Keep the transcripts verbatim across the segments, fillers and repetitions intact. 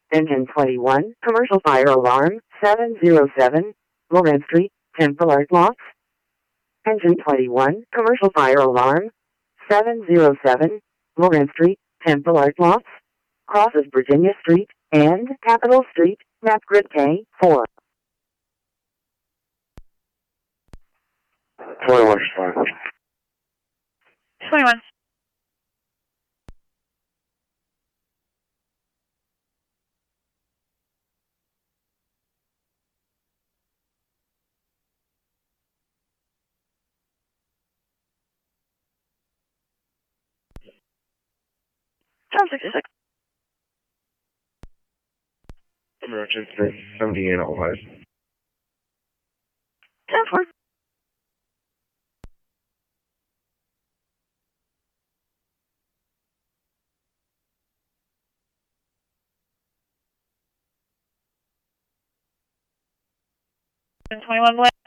Engine twenty-one, commercial fire alarm, seven zero seven, Lawrence Street, Temple Art Lofts. Engine twenty-one, commercial fire alarm, seven zero seven, Lawrence Street, Temple Art Lofts. Crosses Virginia Street and Capitol Street, map grid K four. twenty-one is fine. twenty-one. Sounds sixty-six. Emergency three seventy in all eyes. ten four. twenty-one black.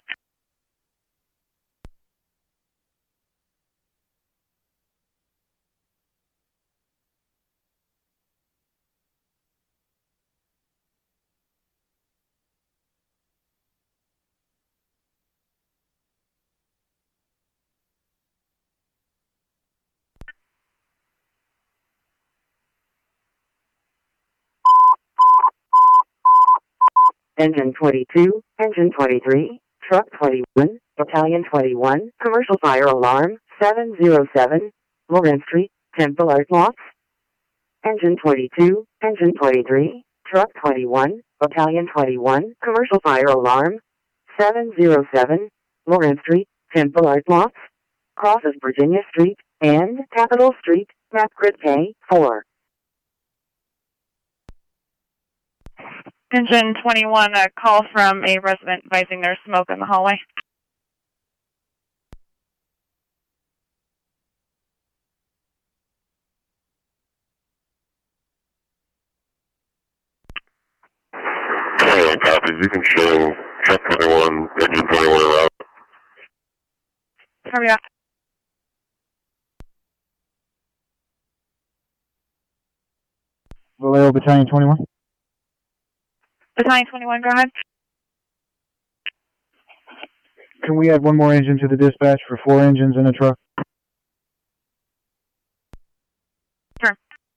Engine twenty-two, Engine twenty-three, Truck twenty-one, Battalion twenty-one, commercial fire alarm, seven zero seven, Lawrence Street, Temple Art Lofts. Engine twenty-two, Engine twenty-three, Truck twenty-one, Battalion twenty-one, commercial fire alarm, seven zero seven, Lawrence Street, Temple Art Lofts. Crosses Virginia Street and Capitol Street, map grid K four. Engine twenty-one, a call from a resident advising there's smoke in the hallway. twenty-one copies. You can show truck twenty-one, engine twenty-one around. Hurry up. Vallejo Battalion twenty-one. Battalion twenty-one, go ahead. Can we add one more engine to the dispatch for four engines in a truck? Sure.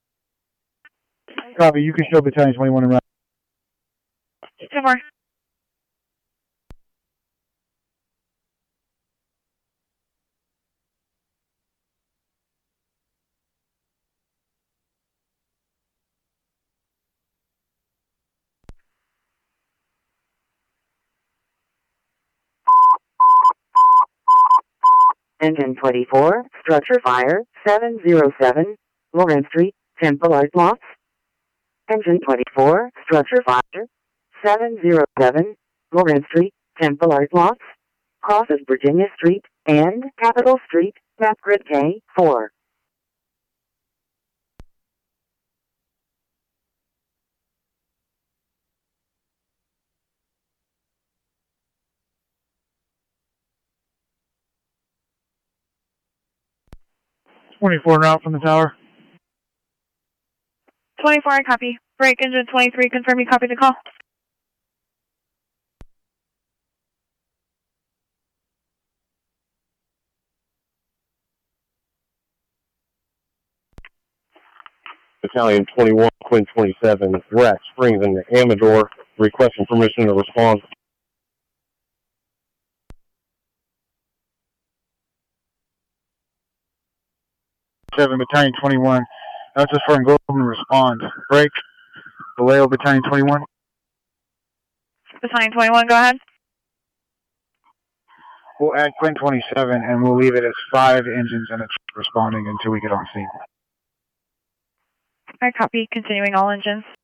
Copy. You can show Battalion twenty-one around. Two more. Engine twenty-four, structure fire, seven zero seven, Lawrence Street, Temple Art Lofts. Engine twenty-four, structure fire, seven zero seven, Lawrence Street, Temple Art Lofts. Crosses Virginia Street and Capitol Street, map grid K four. twenty-four route from the tower. twenty-four, I copy. Break engine twenty-three, confirm you copy the call. Battalion twenty-one, Quinn twenty-seven, we're at Springs and Amador, requesting permission to respond. seven Battalion twenty-one. That's just for go and respond. Break. Vallejo Battalion twenty-one. Battalion twenty-one, go ahead. We'll add Quinn twenty-seven and we'll leave it as five engines and it's responding until we get on scene. I copy, continuing all engines.